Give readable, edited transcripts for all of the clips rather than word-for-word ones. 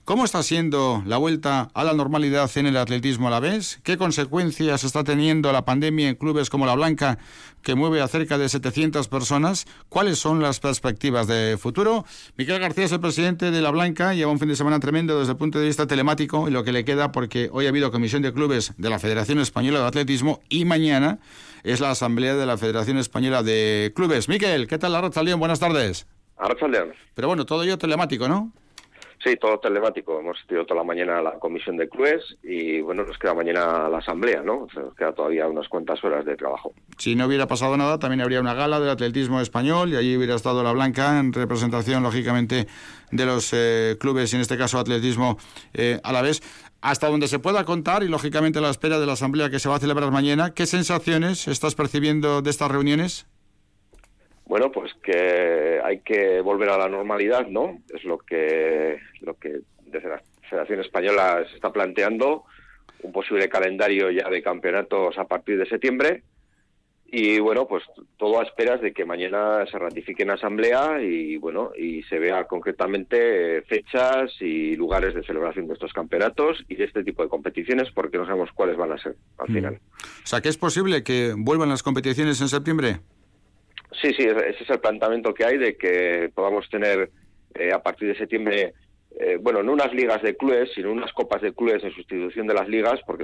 ¿Cómo está siendo la vuelta a la normalidad en el atletismo alavés? ¿Qué consecuencias está teniendo la pandemia en clubes como La Blanca, que mueve a cerca de 700 personas? ¿Cuáles son las perspectivas de futuro? Miquel García es el presidente de La Blanca, lleva un fin de semana tremendo desde el punto de vista telemático y lo que le queda, porque hoy ha habido comisión de clubes de la Federación Española de Atletismo y mañana es la asamblea de la Federación Española de Clubes. Miquel, ¿qué tal? Arratsaldeon, buenas tardes. Arratsaldeon. Pero bueno, todo ello telemático, ¿no? Sí, todo telemático. Hemos tenido toda la mañana la comisión de clubes y bueno, nos queda mañana la asamblea, ¿no? O sea, nos queda todavía unas cuantas horas de trabajo. Si no hubiera pasado nada, también habría una gala del atletismo español y allí hubiera estado La Blanca en representación, lógicamente, de los clubes, y en este caso atletismo alavés. Hasta donde se pueda contar y, lógicamente, a la espera de la asamblea que se va a celebrar mañana, ¿qué sensaciones estás percibiendo de estas reuniones? Bueno, pues que hay que volver a la normalidad, ¿no? Es lo que desde la Federación Española se está planteando, un posible calendario ya de campeonatos a partir de septiembre. Y bueno, pues todo a esperas de que mañana se ratifique en asamblea y bueno, y se vea concretamente fechas y lugares de celebración de estos campeonatos y de este tipo de competiciones, porque no sabemos cuáles van a ser al final. O sea, ¿que es posible que vuelvan las competiciones en septiembre? Sí, ese es el planteamiento que hay, de que podamos tener a partir de septiembre, no unas ligas de clubes, sino unas copas de clubes en sustitución de las ligas, porque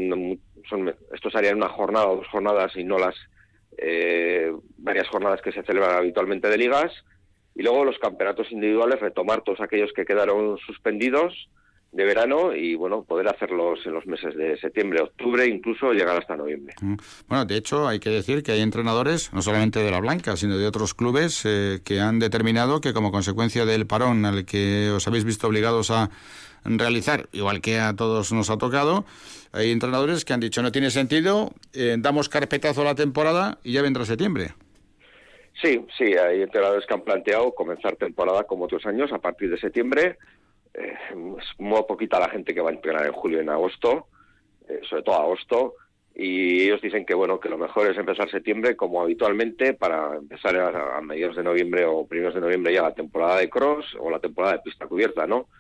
estos harían una jornada o 2 jornadas y no las varias jornadas que se celebran habitualmente de ligas, y luego los campeonatos individuales, retomar todos aquellos que quedaron suspendidos de verano y bueno, poder hacerlos en los meses de septiembre, octubre, incluso llegar hasta noviembre. Bueno, de hecho hay que decir que hay entrenadores, no solamente de La Blanca, sino de otros clubes que han determinado que, como consecuencia del parón al que os habéis visto obligados a realizar, igual que a todos nos ha tocado, hay entrenadores que han dicho no tiene sentido, damos carpetazo a la temporada y ya vendrá septiembre. Sí, hay entrenadores que han planteado comenzar temporada como otros años a partir de septiembre. Es muy poquita la gente que va a entrenar en julio y en agosto, sobre todo agosto, y ellos dicen que bueno, que lo mejor es empezar septiembre como habitualmente, para empezar a mediados de noviembre o primeros de noviembre ya la temporada de cross o la temporada de pista cubierta, ¿no?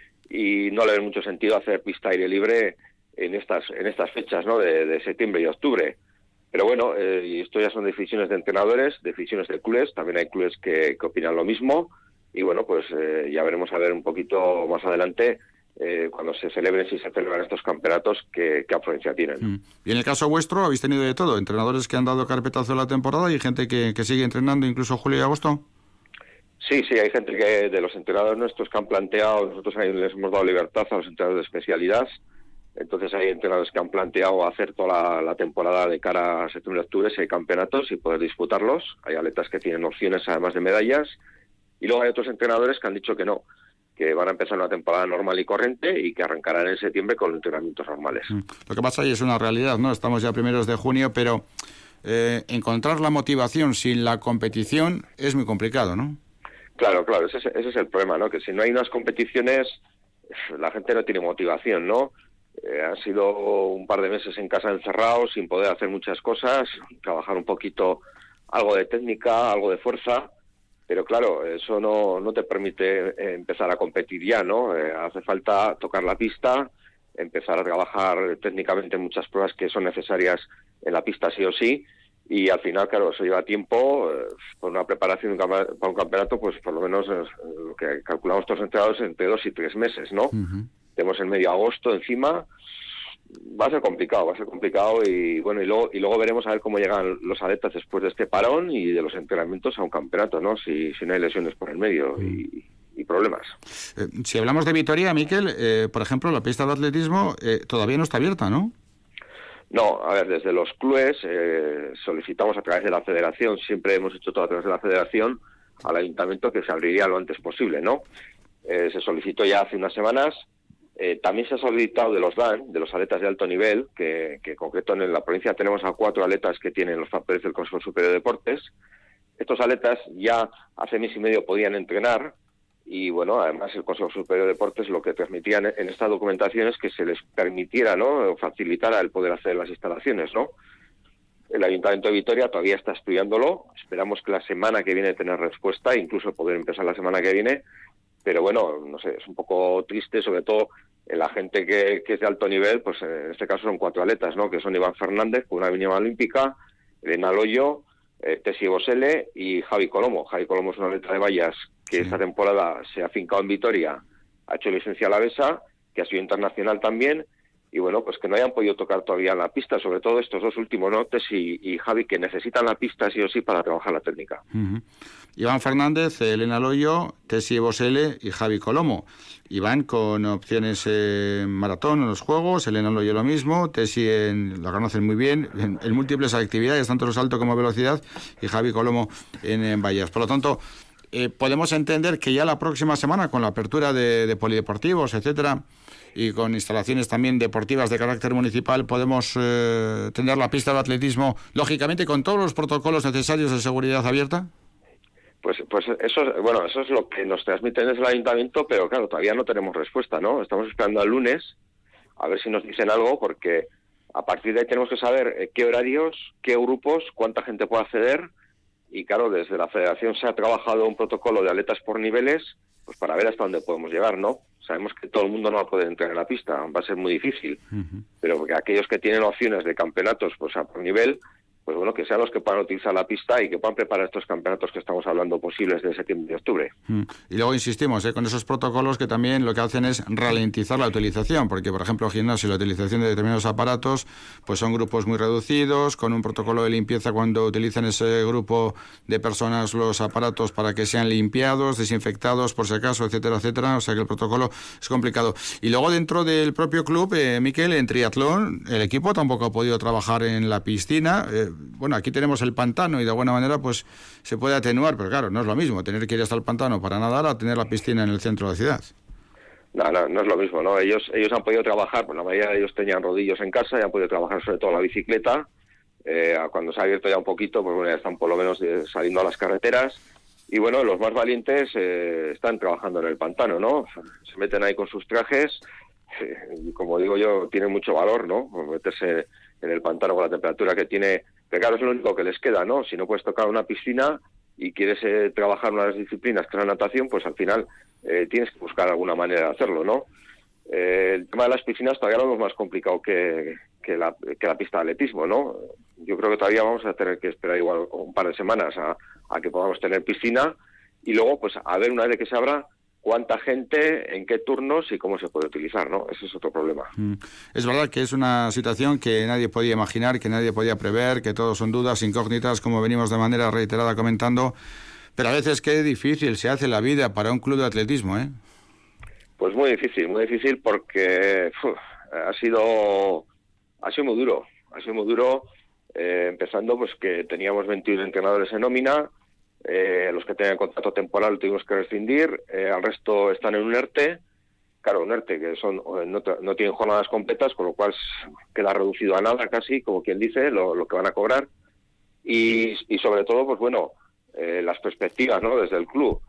Y no le ve mucho sentido hacer pista aire libre en estas fechas, ¿no? de septiembre y octubre. Pero bueno, y esto ya son decisiones de entrenadores, decisiones de clubes, también hay clubes que opinan lo mismo. Y bueno, pues ya veremos a ver un poquito más adelante, cuando se celebren, si se celebran estos campeonatos, qué afluencia tienen. Y en el caso vuestro, ¿habéis tenido de todo? ¿Entrenadores que han dado carpetazo a la temporada y gente que sigue entrenando incluso julio y agosto? Sí, hay gente de los entrenadores nuestros que han planteado, nosotros ahí les hemos dado libertad a los entrenadores de especialidad, entonces hay entrenadores que han planteado hacer toda la temporada de cara a septiembre-octubre, si hay campeonatos, y poder disputarlos. Hay atletas que tienen opciones además de medallas. Y luego hay otros entrenadores que han dicho que no, que van a empezar una temporada normal y corriente y que arrancarán en septiembre con entrenamientos normales. Lo que pasa ahí es una realidad, ¿no? Estamos ya primeros de junio, pero encontrar la motivación sin la competición es muy complicado, ¿no? Claro, ese es el problema, ¿no? Que si no hay unas competiciones, la gente no tiene motivación, ¿no? Han sido un par de meses en casa encerrados, sin poder hacer muchas cosas, trabajar un poquito, algo de técnica, algo de fuerza. Pero claro, eso no te permite empezar a competir ya, ¿no? Hace falta tocar la pista, empezar a trabajar técnicamente muchas pruebas que son necesarias en la pista sí o sí, y al final, claro, eso lleva tiempo. Por una preparación para un campeonato, pues por lo menos lo que calculamos todos los entrenadores, entre 2 y 3 meses, ¿no? Tenemos el medio agosto encima. Va a ser complicado y bueno, y luego veremos a ver cómo llegan los atletas después de este parón y de los entrenamientos a un campeonato, ¿no? Si no hay lesiones por el medio y problemas. Si hablamos de Vitoria, Miquel, por ejemplo, la pista de atletismo todavía no está abierta, ¿no? No, a ver, desde los clubes solicitamos a través de la federación, siempre hemos hecho todo a través de la federación, al ayuntamiento que se abriría lo antes posible, ¿no? Se solicitó ya hace unas semanas. También se ha solicitado de los DAN, de los atletas de alto nivel, que en concreto en la provincia tenemos a 4 atletas que tienen los papeles del Consejo Superior de Deportes. Estos atletas ya hace mes y medio podían entrenar y bueno, además el Consejo Superior de Deportes lo que transmitían en esta documentación es que se les permitiera, ¿no?, o facilitara el poder hacer las instalaciones, ¿no? El Ayuntamiento de Vitoria todavía está estudiándolo, esperamos que la semana que viene tener respuesta, incluso poder empezar la semana que viene. pero bueno, no sé, es un poco triste, sobre todo en la gente que es de alto nivel, pues en este caso son 4 atletas, ¿no? Que son Iván Fernández, con una mínima olímpica, Elena Loyo, Tessy Bosele y Javi Colomo. Javi Colomo es un atleta de vallas que esta temporada se ha afincado en Vitoria, ha hecho licencia alavesa, que ha sido internacional también, y bueno, pues que no hayan podido tocar todavía en la pista, sobre todo estos 2 últimos, ¿no? Tessy y Javi, que necesitan la pista sí o sí para trabajar la técnica. Iván Fernández, Elena Loyo, Tessy Bosele y Javi Colomo. Iván con opciones en maratón en los Juegos, Elena Loyo lo mismo, Tessy la conocen muy bien, en múltiples actividades, tanto en salto como velocidad, y Javi Colomo en vallas. Por lo tanto, podemos entender que ya la próxima semana, con la apertura de polideportivos, etcétera, y con instalaciones también deportivas de carácter municipal, podemos tener la pista de atletismo, lógicamente con todos los protocolos necesarios de seguridad abierta. Pues eso es lo que nos transmiten desde el ayuntamiento, pero claro, todavía no tenemos respuesta, ¿no? Estamos esperando al lunes a ver si nos dicen algo, porque a partir de ahí tenemos que saber qué horarios, qué grupos, cuánta gente puede acceder, y claro, desde la federación se ha trabajado un protocolo de atletas por niveles, pues para ver hasta dónde podemos llegar, ¿no? Sabemos que todo el mundo no va a poder entrar en la pista, va a ser muy difícil, pero porque aquellos que tienen opciones de campeonatos pues a por nivel, pues bueno, que sean los que puedan utilizar la pista y que puedan preparar estos campeonatos que estamos hablando posibles de septiembre y octubre. Y luego insistimos con esos protocolos que también lo que hacen es ralentizar la utilización, porque por ejemplo gimnasio, la utilización de determinados aparatos pues son grupos muy reducidos, con un protocolo de limpieza cuando utilizan ese grupo de personas los aparatos para que sean limpiados, desinfectados por si acaso, etcétera, etcétera. O sea que el protocolo es complicado. Y luego dentro del propio club, Miquel, en triatlón, el equipo tampoco ha podido trabajar en la piscina. Bueno, aquí tenemos el pantano y de alguna manera pues se puede atenuar, pero claro, no es lo mismo tener que ir hasta el pantano para nadar a tener la piscina en el centro de la ciudad. No es lo mismo, ¿no? Ellos han podido trabajar, pues la mayoría de ellos tenían rodillos en casa y han podido trabajar sobre todo la bicicleta. Cuando se ha abierto ya un poquito, pues bueno, ya están por lo menos saliendo a las carreteras. Y bueno, los más valientes están trabajando en el pantano, ¿no? Se meten ahí con sus trajes y como digo yo, tienen mucho valor, ¿no? Meterse en el pantano con la temperatura que tiene, que claro, es lo único que les queda, ¿no? Si no puedes tocar una piscina y quieres trabajar una de las disciplinas que es la natación, pues al final tienes que buscar alguna manera de hacerlo, ¿no? El tema de las piscinas todavía lo vemos más complicado que la pista de atletismo, ¿no? Yo creo que todavía vamos a tener que esperar igual un par de semanas a que podamos tener piscina y luego, pues, a ver una vez que se abra, cuánta gente, en qué turnos y cómo se puede utilizar, ¿no? Ese es otro problema. Es verdad que es una situación que nadie podía imaginar, que nadie podía prever, que todo son dudas, incógnitas, como venimos de manera reiterada comentando, pero a veces qué difícil se hace la vida para un club de atletismo, ¿eh? Pues muy difícil porque ha sido muy duro, empezando pues que teníamos 21 entrenadores en nómina, los que tenían contrato temporal tuvimos que rescindir, al resto están en un ERTE, claro, un ERTE que no tienen jornadas completas, con lo cual queda reducido a nada casi, como quien dice, lo que van a cobrar, y sobre todo, pues bueno, las perspectivas, ¿no?, desde el club.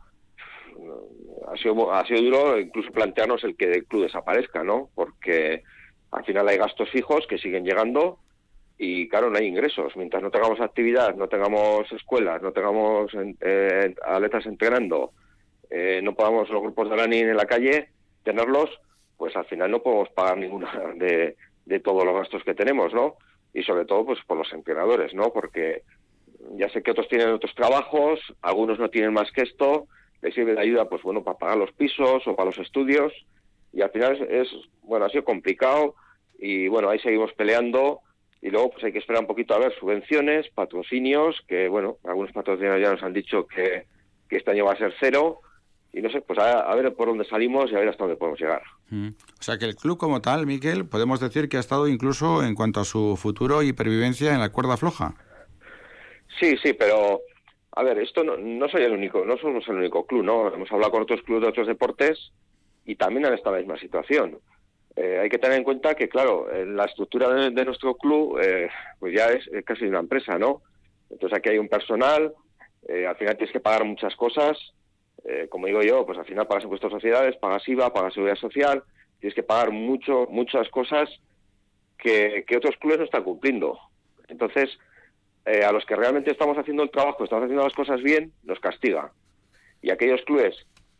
Ha sido duro incluso plantearnos el que el club desaparezca, ¿no?, porque al final hay gastos fijos que siguen llegando y claro, no hay ingresos. Mientras no tengamos actividad, no tengamos escuelas, no tengamos atletas entrenando, no podamos los grupos de running en la calle tenerlos, pues al final no podemos pagar ninguna de todos los gastos que tenemos, ¿no? Y sobre todo pues por los entrenadores, ¿no? Porque ya sé que otros tienen otros trabajos, algunos no tienen más que esto, les sirve de ayuda, pues bueno, para pagar los pisos o para los estudios, y al final ha sido complicado, y bueno, ahí seguimos peleando, y luego pues hay que esperar un poquito a ver subvenciones, patrocinios, que bueno, algunos patrocinadores ya nos han dicho que este año va a ser 0, y no sé, pues a ver por dónde salimos y a ver hasta dónde podemos llegar. O sea que el club como tal, Miquel, podemos decir que ha estado incluso en cuanto a su futuro y pervivencia en la cuerda floja. Sí, pero a ver, esto no soy el único, no somos el único club, ¿no? Hemos hablado con otros clubes de otros deportes y también han estado en la misma situación. Hay que tener en cuenta que, claro, la estructura de nuestro club pues ya es casi una empresa, ¿no? Entonces aquí hay un personal, al final tienes que pagar muchas cosas, como digo yo, pues al final pagas impuestos de sociedades, pagas IVA, pagas seguridad social, tienes que pagar muchas cosas que otros clubes no están cumpliendo. Entonces, a los que realmente estamos haciendo el trabajo, estamos haciendo las cosas bien, nos castiga. Y aquellos clubes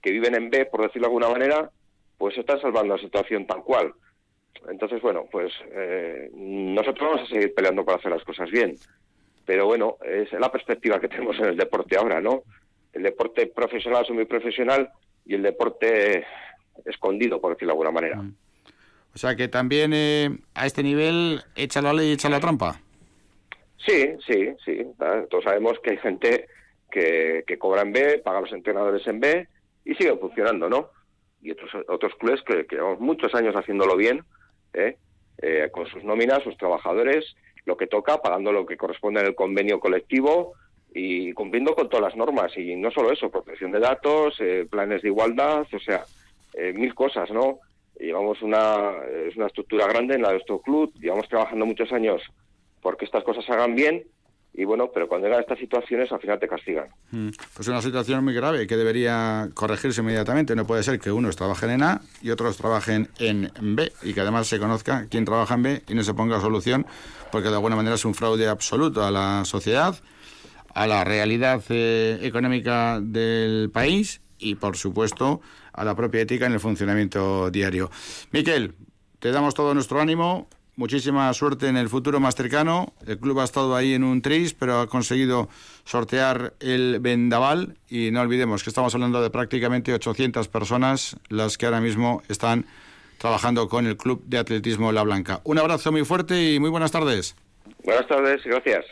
que viven en B, por decirlo de alguna manera, pues están salvando la situación tal cual. Entonces, bueno, pues nosotros vamos a seguir peleando para hacer las cosas bien. Pero bueno, es la perspectiva que tenemos en el deporte ahora, ¿no? El deporte profesional, semiprofesional, y el deporte escondido, por decirlo de alguna manera. O sea que también a este nivel echa la ley y echa la trampa. Sí. Todos sabemos que hay gente que cobra en B, paga a los entrenadores en B y sigue funcionando, ¿no? Y otros clubes que llevamos muchos años haciéndolo bien, con sus nóminas, sus trabajadores, lo que toca, pagando lo que corresponde en el convenio colectivo y cumpliendo con todas las normas. Y no solo eso, protección de datos, planes de igualdad, o sea, 1000 cosas, ¿no? Llevamos es una estructura grande en la de nuestro club, llevamos trabajando muchos años porque estas cosas se hagan bien, y bueno, pero cuando llegan estas situaciones al final te castigan. Pues una situación muy grave que debería corregirse inmediatamente. No puede ser que unos trabajen en A y otros trabajen en B, y que además se conozca quién trabaja en B y no se ponga solución, porque de alguna manera es un fraude absoluto a la sociedad, a la realidad económica del país y, por supuesto, a la propia ética en el funcionamiento diario. Miquel, te damos todo nuestro ánimo. Muchísima suerte en el futuro más cercano. El club ha estado ahí en un tris, pero ha conseguido sortear el vendaval, y no olvidemos que estamos hablando de prácticamente 800 personas las que ahora mismo están trabajando con el Club de Atletismo La Blanca. Un abrazo muy fuerte y muy buenas tardes. Buenas tardes, gracias.